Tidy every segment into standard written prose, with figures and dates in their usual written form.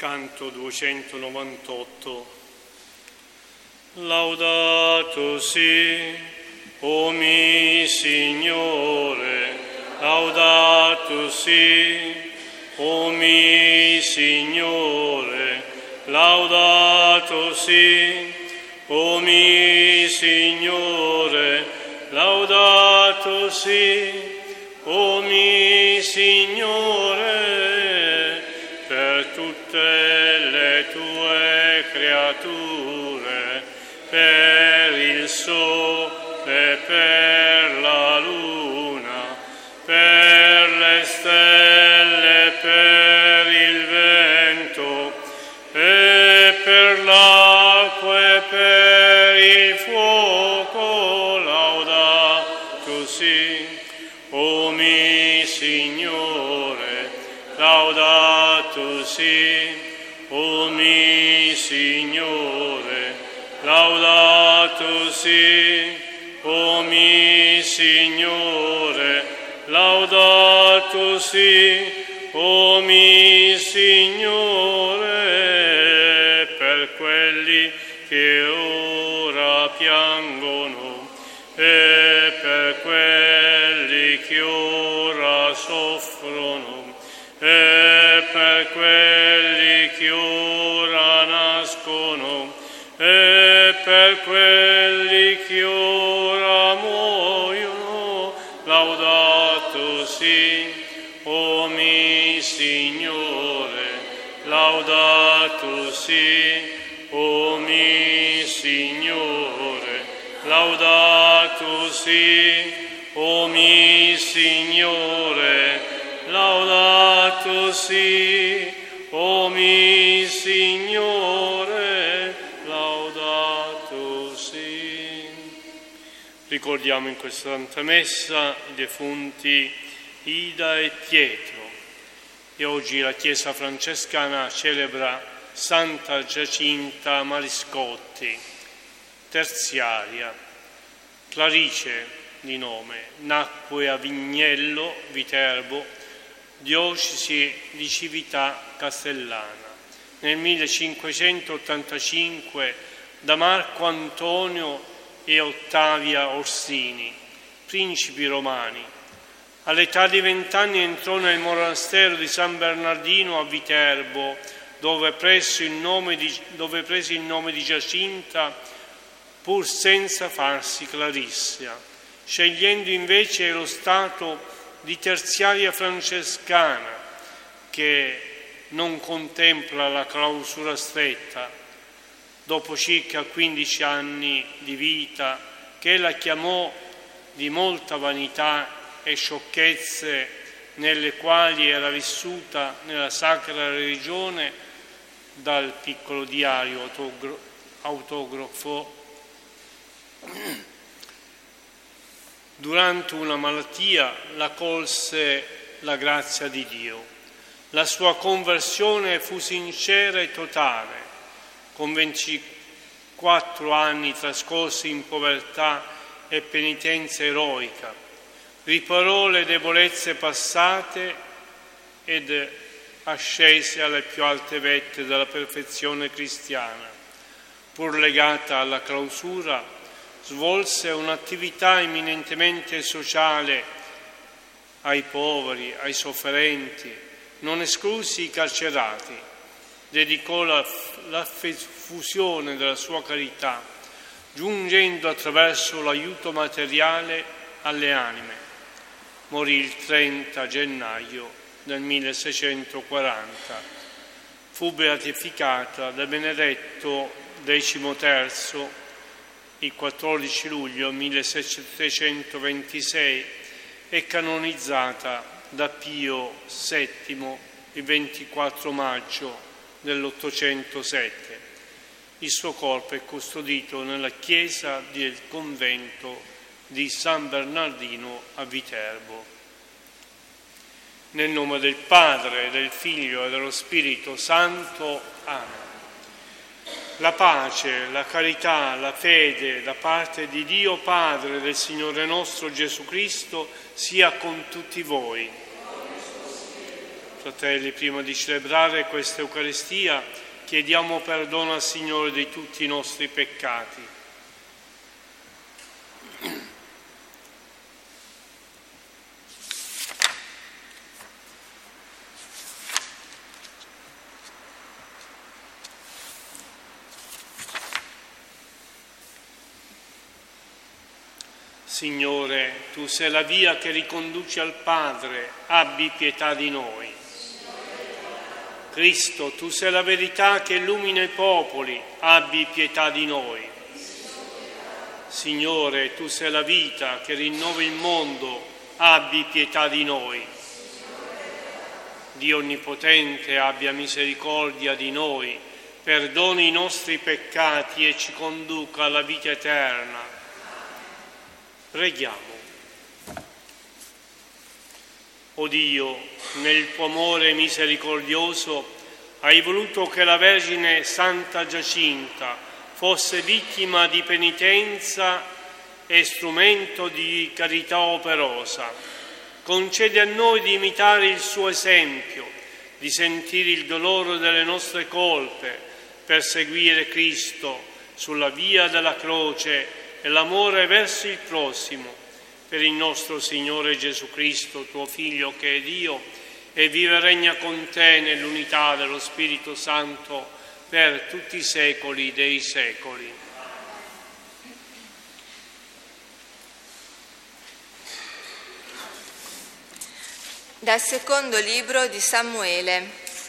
Canto 298. Laudato si, o mi Signore, laudato si, o mi Signore, laudato si, o mi Signore, laudato si, o mi Signore, per tutte le tue creature, per il sole, per la luna, per le stelle, per il vento, e per l'acqua e per il fuoco, laudato si, o mi Signore, laudato si, o mi Signore, laudato si, o mi Signore, laudato si, o mi Signore, per quelli che ora piangono e per quelli che ora soffrono e per quelli che ora nascono e per quelli che ora muoiono, laudato si, o mi Signore, laudato si, o mi Signore, laudato si, o mi Signore, laudato si, o mi Signore, laudato si. Ricordiamo in questa Santa Messa i defunti Ida e Pietro, e oggi la Chiesa francescana celebra Santa Giacinta Mariscotti, terziaria, Clarice di nome, nacque a Vignello, Viterbo, diocesi di Cività Castellana, nel 1585 da Marco Antonio e Ottavia Orsini, principi romani. All'età di 20 anni entrò nel monastero di San Bernardino a Viterbo, dove prese il nome di Giacinta, pur senza farsi clarissa, scegliendo invece lo stato di terziaria francescana, che non contempla la clausura stretta. Dopo circa 15 anni di vita, che ella chiamò di molta vanità e sciocchezze nelle quali era vissuta nella sacra religione, dal piccolo diario autografo. Durante una malattia la colse la grazia di Dio. La sua conversione fu sincera e totale. Con 24 anni trascorsi in povertà e penitenza eroica, riparò le debolezze passate ed ascese alle più alte vette della perfezione cristiana. Pur legata alla clausura, svolse un'attività eminentemente sociale ai poveri, ai sofferenti, non esclusi i carcerati. Dedicò la fusione della sua carità, giungendo attraverso l'aiuto materiale alle anime. Morì il 30 gennaio del 1640. Fu beatificata da Benedetto XIII il 14 luglio 1726 e canonizzata da Pio VII il 24 maggio dell'807. Il suo corpo è custodito nella chiesa del convento di San Bernardino a Viterbo. Nel nome del Padre, del Figlio e dello Spirito Santo. Amen. La pace, la carità, la fede da parte di Dio Padre e del Signore nostro Gesù Cristo sia con tutti voi. Fratelli, prima di celebrare questa Eucaristia, chiediamo perdono al Signore di tutti i nostri peccati. Signore, Tu sei la via che riconduce al Padre, abbi pietà di noi. Cristo, Tu sei la verità che illumina i popoli, abbi pietà di noi. Signore, Tu sei la vita che rinnova il mondo, abbi pietà di noi. Dio Onnipotente, abbia misericordia di noi, perdoni i nostri peccati e ci conduca alla vita eterna. Preghiamo. O Dio, nel tuo amore misericordioso, hai voluto che la Vergine Santa Giacinta fosse vittima di penitenza e strumento di carità operosa. Concedi a noi di imitare il suo esempio, di sentire il dolore delle nostre colpe, per seguire Cristo sulla via della croce e l'amore verso il prossimo, per il nostro Signore Gesù Cristo, tuo Figlio che è Dio, e vive e regna con te nell'unità dello Spirito Santo per tutti i secoli dei secoli. Dal secondo libro di Samuele.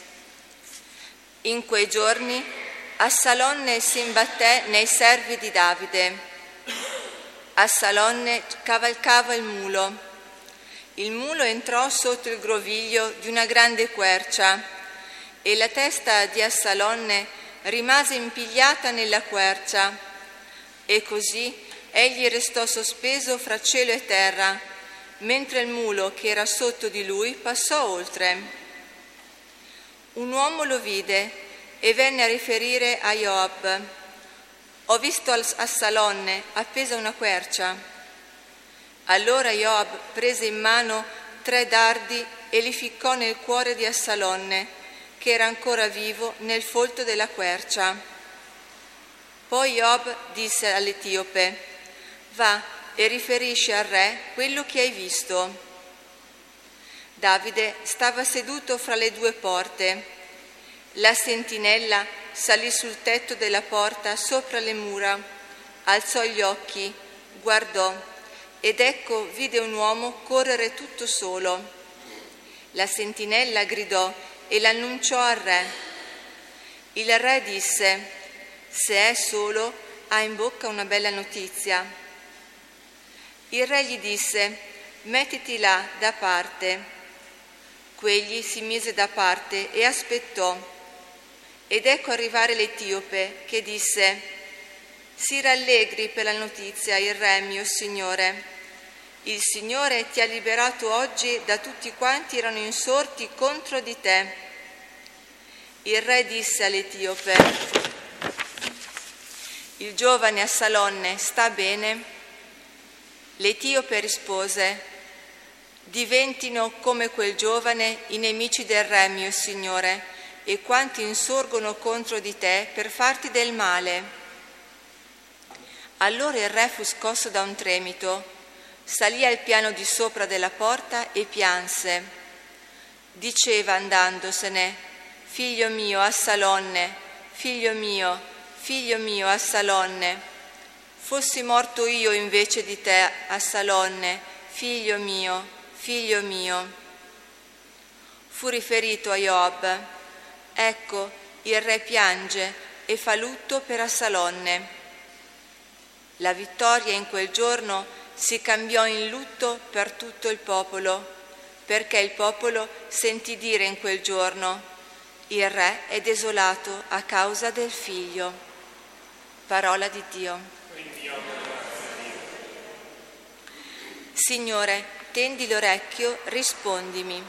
In quei giorni Assalonne si imbatté nei servi di Davide. Assalonne cavalcava il mulo. Il mulo entrò sotto il groviglio di una grande quercia e la testa di Assalonne rimase impigliata nella quercia, e così egli restò sospeso fra cielo e terra, mentre il mulo che era sotto di lui passò oltre. Un uomo lo vide e venne a riferire a Joab: «Ho visto Assalonne appesa a una quercia». Allora Joab prese in mano 3 dardi e li ficcò nel cuore di Assalonne, che era ancora vivo nel folto della quercia. Poi Joab disse all'Etiope: «Va e riferisci al re quello che hai visto». Davide stava seduto fra le 2 porte. La sentinella salì sul tetto della porta sopra le mura, alzò gli occhi, guardò, ed ecco vide un uomo correre tutto solo. La sentinella gridò e l'annunciò al re. Il re disse: «Se è solo, ha in bocca una bella notizia». Il re gli disse: «Mettiti là da parte». Quegli si mise da parte e aspettò. Ed ecco arrivare l'Etiope, che disse: «Si rallegri per la notizia il re, mio signore. Il Signore ti ha liberato oggi da tutti quanti erano insorti contro di te». Il re disse all'Etiope: «Il giovane Assalonne sta bene?» L'Etiope rispose: «Diventino come quel giovane i nemici del re, mio signore, e quanti insorgono contro di te per farti del male». Allora il re fu scosso da un tremito, salì al piano di sopra della porta e pianse. Diceva andandosene: «Figlio mio Assalonne, figlio mio Assalonne, fossi morto io invece di te, Assalonne, figlio mio, figlio mio». Fu riferito a Joab: «Ecco, il re piange e fa lutto per Assalonne». La vittoria in quel giorno si cambiò in lutto per tutto il popolo, perché il popolo sentì dire in quel giorno: «Il re è desolato a causa del figlio». Parola di Dio. Signore, tendi l'orecchio, rispondimi.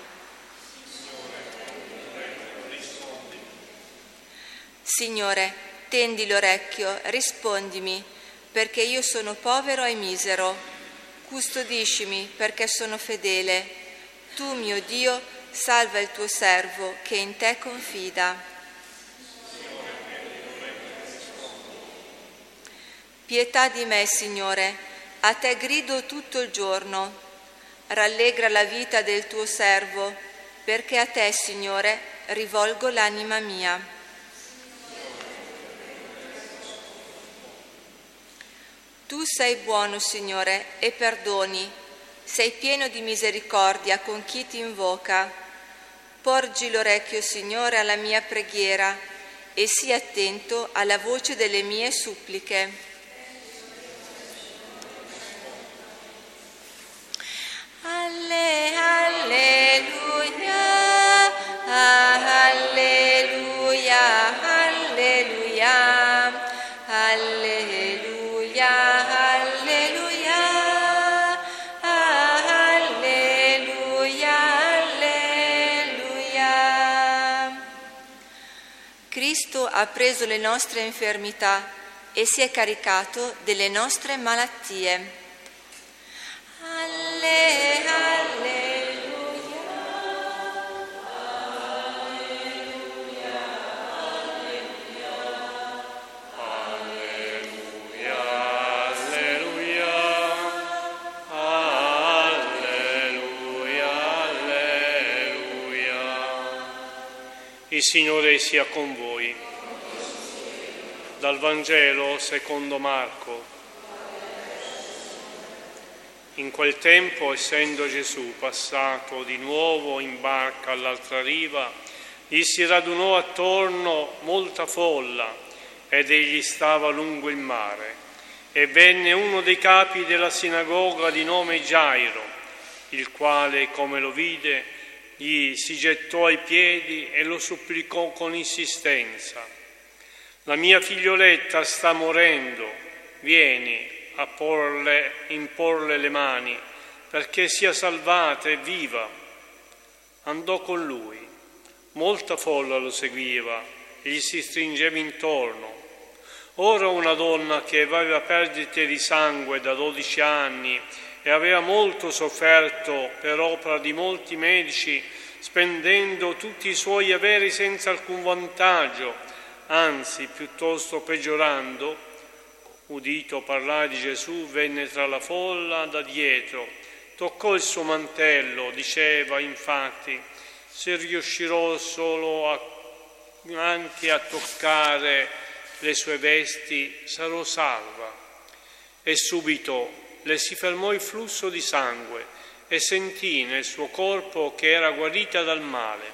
Signore, tendi l'orecchio, rispondimi, perché io sono povero e misero. Custodiscimi perché sono fedele. Tu, mio Dio, salva il tuo servo che in te confida. Pietà di me, Signore, a te grido tutto il giorno. Rallegra la vita del tuo servo, perché a te, Signore, rivolgo l'anima mia. Tu sei buono, Signore, e perdoni, sei pieno di misericordia con chi ti invoca. Porgi l'orecchio, Signore, alla mia preghiera e sii attento alla voce delle mie suppliche. Alleluia, alleluia, alleluia, alleluia, alleluia, alleluia, alleluia. Cristo ha preso le nostre infermità e si è caricato delle nostre malattie. Il Signore sia con voi. Dal Vangelo secondo Marco. In quel tempo, essendo Gesù passato di nuovo in barca all'altra riva, gli si radunò attorno molta folla ed egli stava lungo il mare. E venne uno dei capi della sinagoga di nome Gairo, il quale, come lo vide, gli si gettò ai piedi e lo supplicò con insistenza: «La mia figlioletta sta morendo, vieni a imporle le mani perché sia salvata e viva». Andò con lui. Molta folla lo seguiva e gli si stringeva intorno. Ora una donna che aveva perdite di sangue da 12 anni e aveva molto sofferto per opera di molti medici, spendendo tutti i suoi averi senza alcun vantaggio, anzi piuttosto peggiorando, udito parlare di Gesù, venne tra la folla da dietro, toccò il suo mantello, diceva infatti: «Se riuscirò solo anche a toccare le sue vesti, sarò salva». E subito le si fermò il flusso di sangue e sentì nel suo corpo che era guarita dal male.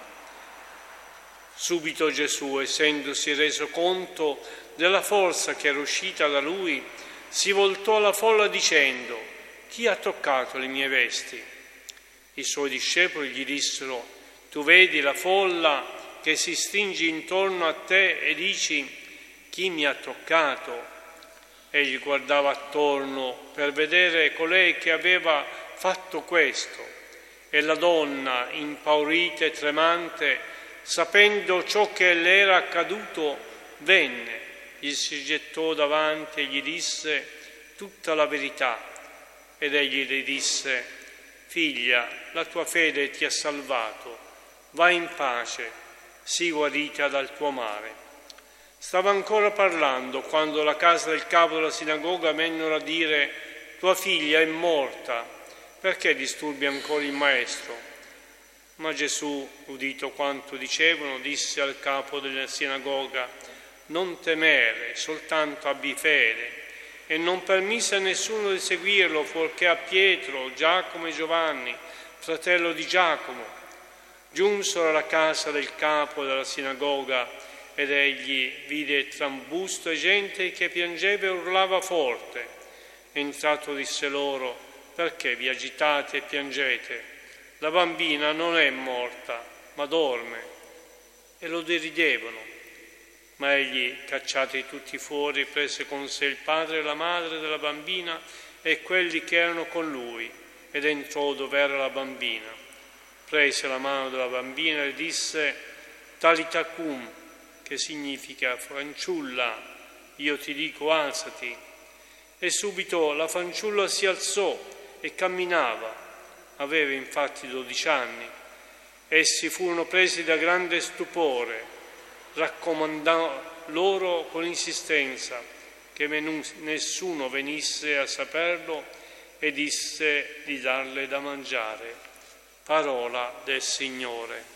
Subito Gesù, essendosi reso conto della forza che era uscita da lui, si voltò alla folla dicendo: «Chi ha toccato le mie vesti?» I suoi discepoli gli dissero: «Tu vedi la folla che si stringe intorno a te e dici: chi mi ha toccato?» Egli guardava attorno per vedere colei che aveva fatto questo, e la donna, impaurita e tremante, sapendo ciò che le era accaduto, venne, gli si gettò davanti e gli disse tutta la verità. Ed egli le disse: «Figlia, la tua fede ti ha salvato, vai in pace, sii guarita dal tuo male». Stava ancora parlando quando la casa del capo della sinagoga vennero a dire: «Tua figlia è morta, perché disturbi ancora il maestro?» Ma Gesù, udito quanto dicevano, disse al capo della sinagoga: «Non temere, soltanto abbi fede». E non permise a nessuno di seguirlo fuorché a Pietro, Giacomo e Giovanni, fratello di Giacomo. Giunsero alla casa del capo della sinagoga ed egli vide trambusto e gente che piangeva e urlava forte. Entrato disse loro: «Perché vi agitate e piangete? La bambina non è morta, ma dorme». E lo deridevano. Ma egli, cacciati tutti fuori, prese con sé il padre e la madre della bambina e quelli che erano con lui, ed entrò dove era la bambina. Prese la mano della bambina e disse: «Talita cum», che significa: «Fanciulla, io ti dico, alzati». E subito la fanciulla si alzò e camminava. Aveva infatti 12 anni. Essi furono presi da grande stupore, raccomandò loro con insistenza che nessuno venisse a saperlo e disse di darle da mangiare. Parola del Signore.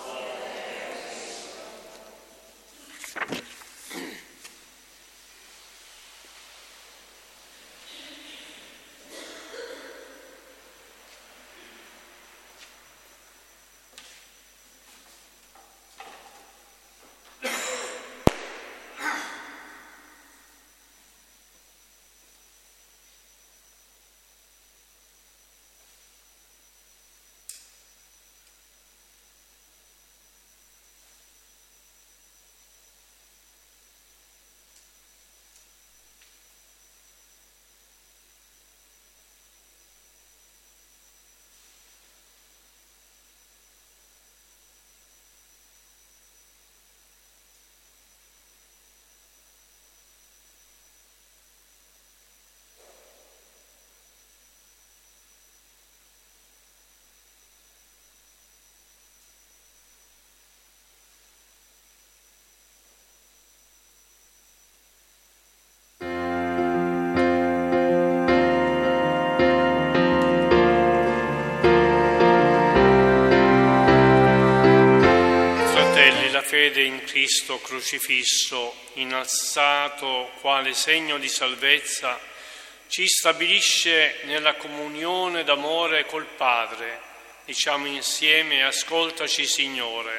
Fede in Cristo crocifisso, innalzato quale segno di salvezza, ci stabilisce nella comunione d'amore col Padre. Diciamo insieme: ascoltaci, Signore.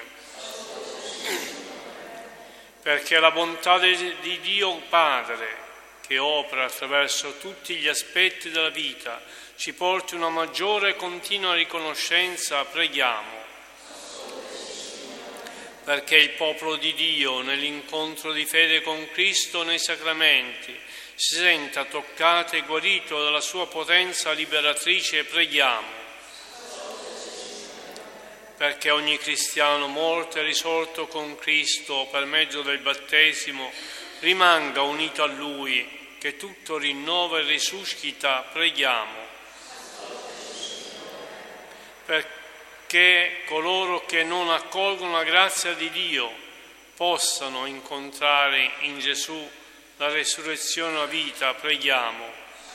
Perché la bontà di Dio Padre, che opera attraverso tutti gli aspetti della vita, ci porti una maggiore e continua riconoscenza, preghiamo. Perché il popolo di Dio, nell'incontro di fede con Cristo nei sacramenti, si senta toccato e guarito dalla sua potenza liberatrice, preghiamo. Perché ogni cristiano morto e risorto con Cristo per mezzo del battesimo rimanga unito a Lui, che tutto rinnova e risuscita, preghiamo. Che coloro che non accolgono la grazia di Dio possano incontrare in Gesù la resurrezione e la vita, preghiamo.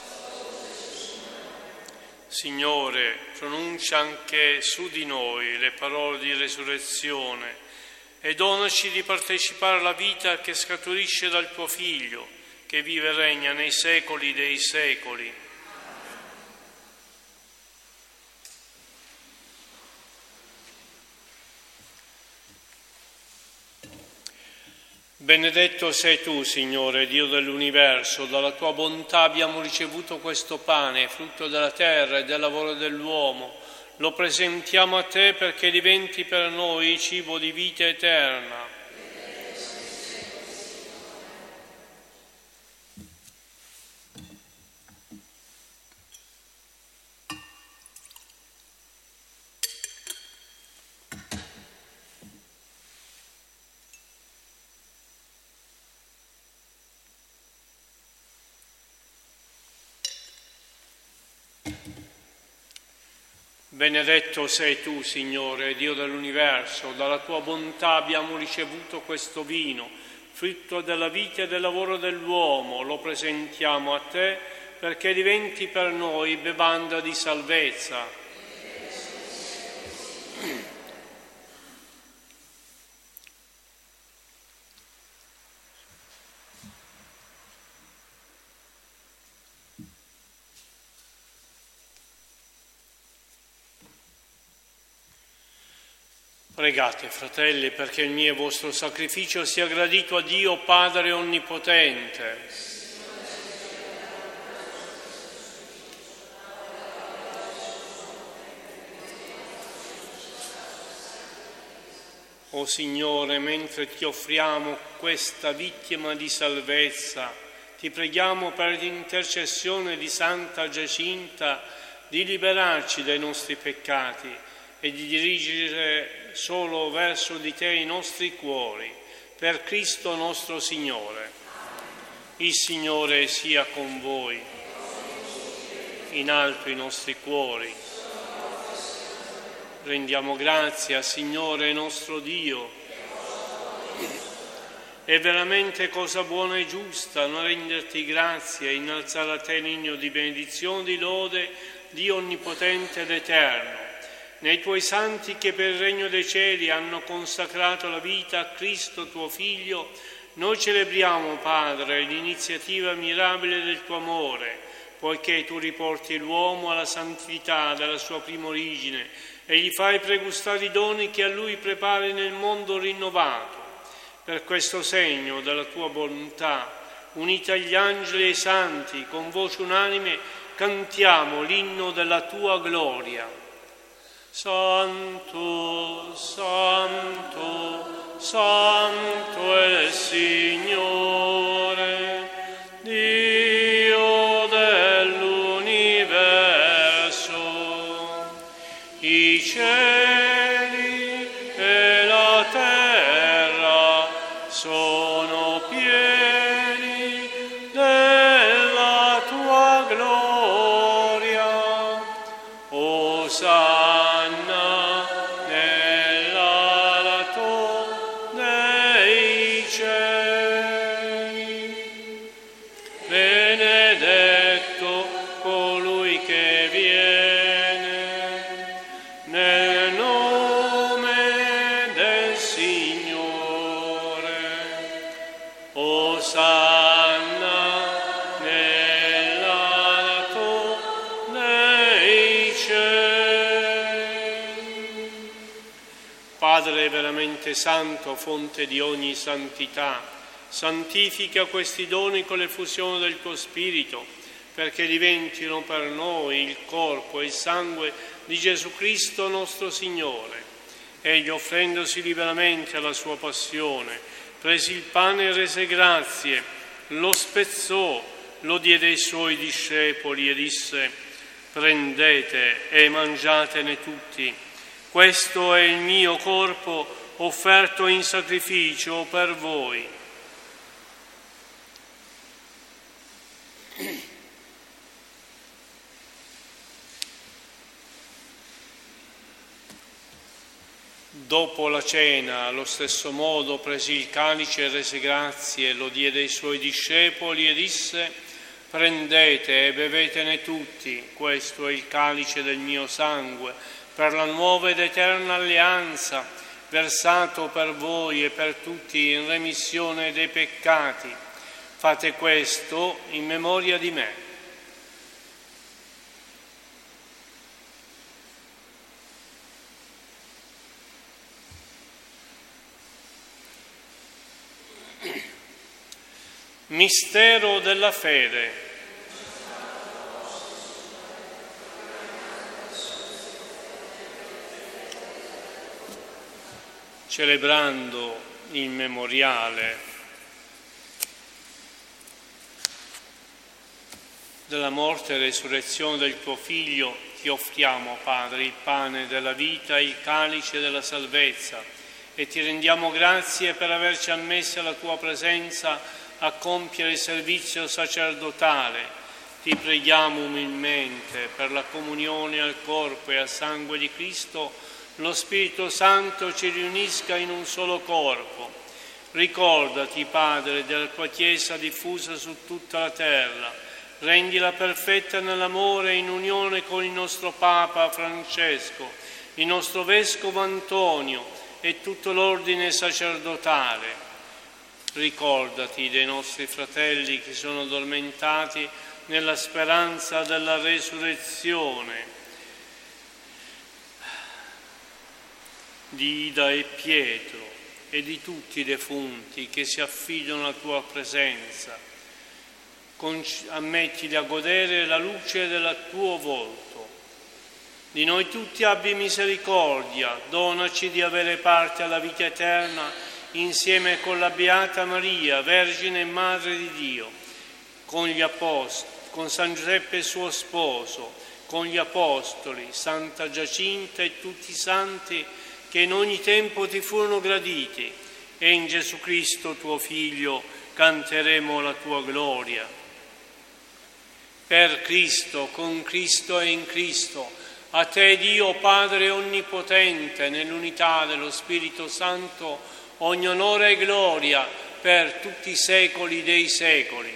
Signore, pronuncia anche su di noi le parole di resurrezione e donaci di partecipare alla vita che scaturisce dal tuo Figlio, che vive e regna nei secoli dei secoli. Benedetto sei tu, Signore, Dio dell'universo, dalla tua bontà abbiamo ricevuto questo pane, frutto della terra e del lavoro dell'uomo. Lo presentiamo a te perché diventi per noi cibo di vita eterna. Benedetto sei tu, Signore, Dio dell'universo, dalla tua bontà abbiamo ricevuto questo vino, frutto della vita e del lavoro dell'uomo. Lo presentiamo a te perché diventi per noi bevanda di salvezza. Pregate, fratelli, perché il mio e vostro sacrificio sia gradito a Dio Padre Onnipotente. O Signore, mentre ti offriamo questa vittima di salvezza, ti preghiamo per l'intercessione di Santa Giacinta di liberarci dai nostri peccati e di dirigere solo verso di te i nostri cuori, per Cristo nostro Signore. Il Signore sia con voi, in alto i nostri cuori. Rendiamo grazie al Signore nostro Dio. È veramente cosa buona e giusta non renderti grazie e innalzare a te l'inno di benedizione, di lode, Dio onnipotente ed eterno. Nei tuoi santi che per il regno dei cieli hanno consacrato la vita a Cristo tuo Figlio, noi celebriamo, Padre, l'iniziativa mirabile del tuo amore, poiché tu riporti l'uomo alla santità della sua prima origine e gli fai pregustare i doni che a lui prepari nel mondo rinnovato. Per questo segno della tua bontà, uniti agli angeli e ai santi, con voce unanime cantiamo l'inno della tua gloria. Santo, santo, santo è il Signore, Dio dell'universo. I cieli e la terra sono pieni della tua gloria. Osanna nell'alto dei cieli. Benedetto colui che viene nel nome del Signore. Osanna nell'alto dei cieli. Padre veramente santo, fonte di ogni santità, santifica questi doni con l'effusione del tuo Spirito, perché diventino per noi il corpo e il sangue di Gesù Cristo nostro Signore. Egli, offrendosi liberamente alla sua passione, prese il pane e rese grazie, lo spezzò, lo diede ai suoi discepoli e disse: prendete e mangiatene tutti, questo è il mio corpo offerto in sacrificio per voi. Dopo la cena, allo stesso modo, prese il calice e rese grazie, lo diede ai suoi discepoli e disse: prendete e bevetene tutti, questo è il calice del mio sangue, per la nuova ed eterna alleanza, versato per voi e per tutti in remissione dei peccati. Fate questo in memoria di me. Mistero della fede. Celebrando il memoriale della morte e resurrezione del tuo Figlio, ti offriamo, Padre, il pane della vita e il calice della salvezza, e ti rendiamo grazie per averci ammessi alla tua presenza a compiere il servizio sacerdotale. Ti preghiamo umilmente per la comunione al corpo e al sangue di Cristo, lo Spirito Santo ci riunisca in un solo corpo. Ricordati, Padre, della tua Chiesa diffusa su tutta la terra, rendila perfetta nell'amore in unione con il nostro Papa Francesco, il nostro Vescovo Antonio e tutto l'ordine sacerdotale. Ricordati dei nostri fratelli che sono addormentati nella speranza della resurrezione, di Ida e Pietro e di tutti i defunti che si affidano alla tua presenza. Ammettili a godere la luce del tuo volto. Di noi tutti abbi misericordia, donaci di avere parte alla vita eterna insieme con la Beata Maria, Vergine e Madre di Dio, con gli Apostoli, con San Giuseppe suo sposo, con gli Apostoli, Santa Giacinta e tutti i santi che in ogni tempo ti furono graditi, e in Gesù Cristo tuo Figlio canteremo la tua gloria. Per Cristo, con Cristo e in Cristo, A te, Dio Padre Onnipotente, nell'unità dello Spirito Santo, ogni onore e gloria per tutti i secoli dei secoli.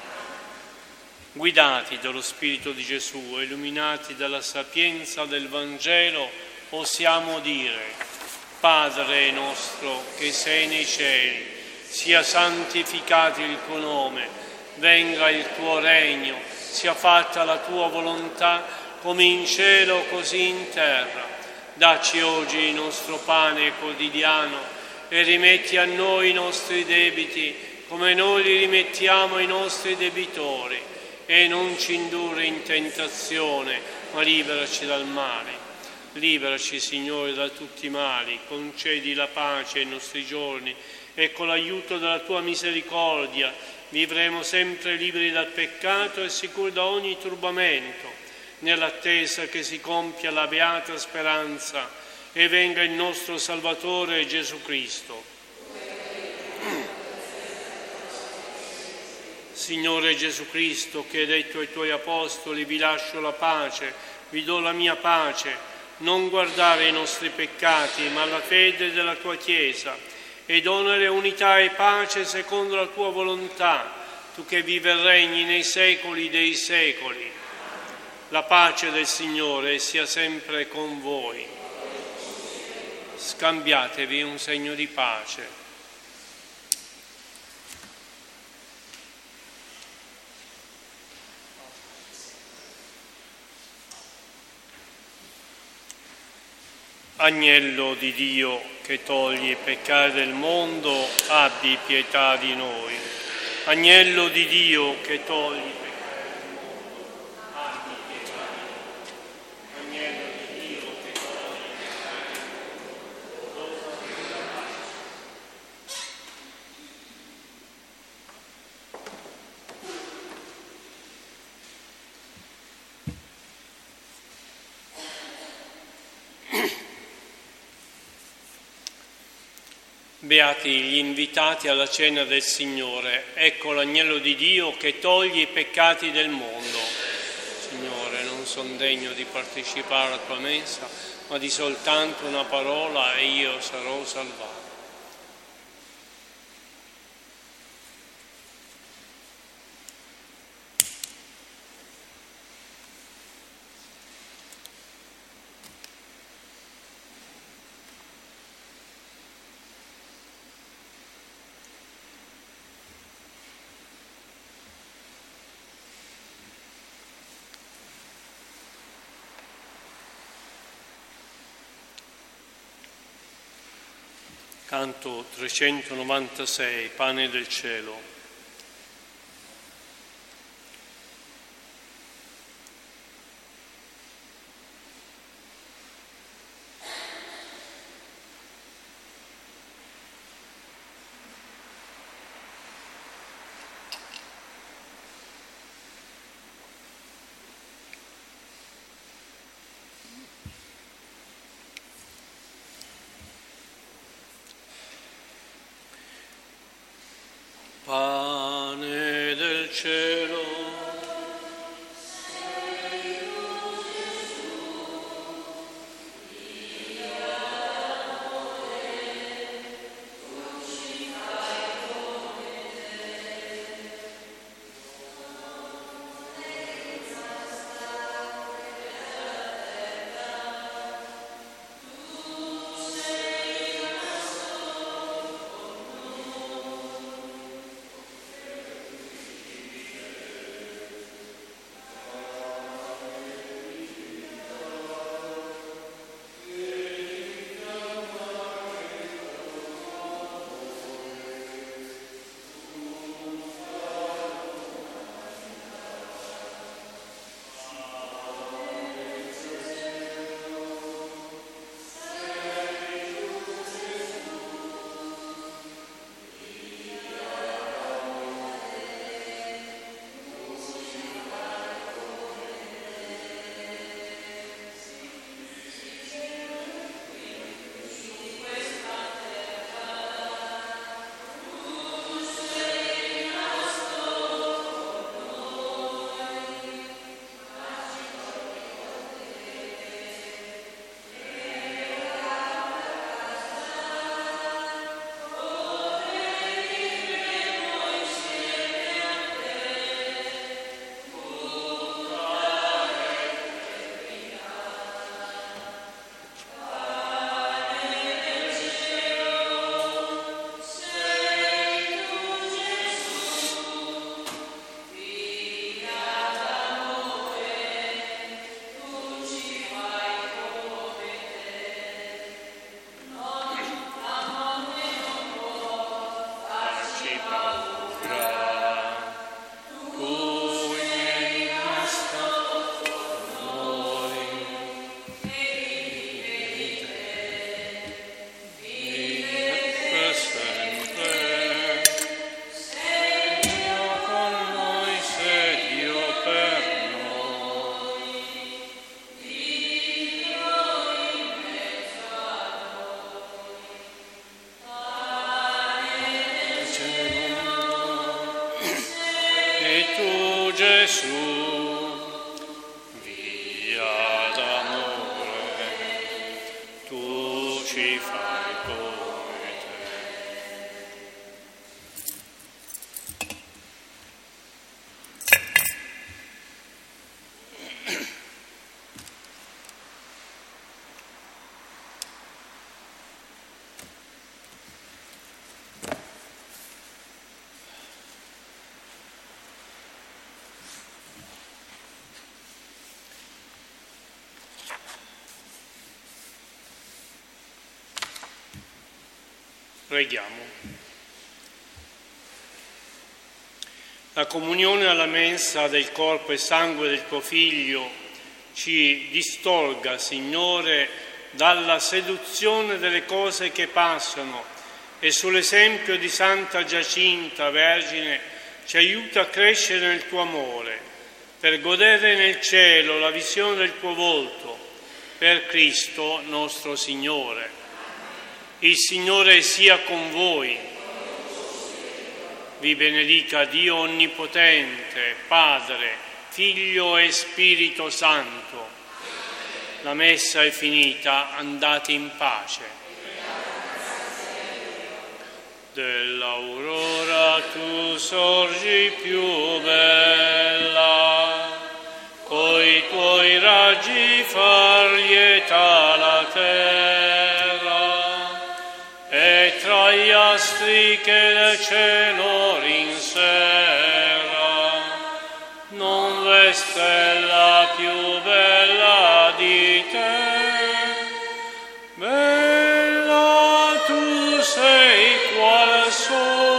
Guidati dallo Spirito di Gesù, illuminati dalla sapienza del Vangelo, osiamo dire: Padre nostro che sei nei cieli, sia santificato il tuo nome, venga il tuo regno, sia fatta la tua volontà, come in cielo così in terra. Dacci oggi il nostro pane quotidiano e rimetti a noi i nostri debiti, come noi li rimettiamo ai nostri debitori, e non ci indurre in tentazione, ma liberaci dal male. Liberaci, Signore, da tutti i mali, concedi la pace ai nostri giorni e con l'aiuto della tua misericordia vivremo sempre liberi dal peccato e sicuri da ogni turbamento, nell'attesa che si compia la beata speranza e venga il nostro Salvatore Gesù Cristo. Signore Gesù Cristo, che hai detto ai tuoi apostoli: vi lascio la pace, vi do la mia pace, non guardare i nostri peccati, ma la fede della tua Chiesa, e donare unità e pace secondo la tua volontà, tu che vivi e regni nei secoli dei secoli. La pace del Signore sia sempre con voi. Scambiatevi un segno di pace. Agnello di Dio che togli i peccati del mondo, abbi pietà di noi. Agnello di Dio che togli i peccati del mondo, abbi pietà di noi. Agnello di Dio che togli i peccati del mondo, Beati gli invitati alla cena del Signore, ecco l'agnello di Dio che toglie i peccati del mondo. Signore, non sono degno di partecipare alla tua mensa, ma di soltanto una parola e io sarò salvato. Canto 396, Pane del cielo. Pane del cielo. Preghiamo. La comunione alla mensa del corpo e sangue del tuo Figlio ci distolga, Signore, dalla seduzione delle cose che passano e sull'esempio di Santa Giacinta, Vergine, ci aiuta a crescere nel tuo amore, per godere nel cielo la visione del tuo volto, per Cristo nostro Signore. Il Signore sia con voi. Vi benedica Dio Onnipotente, Padre, Figlio e Spirito Santo. La messa è finita, andate in pace. Dell'aurora tu sorgi più bella, coi tuoi raggi far lieta la terra, e tra gli astri che del cielo rinserra non v'è stella più bella di te. Bella tu sei qual sole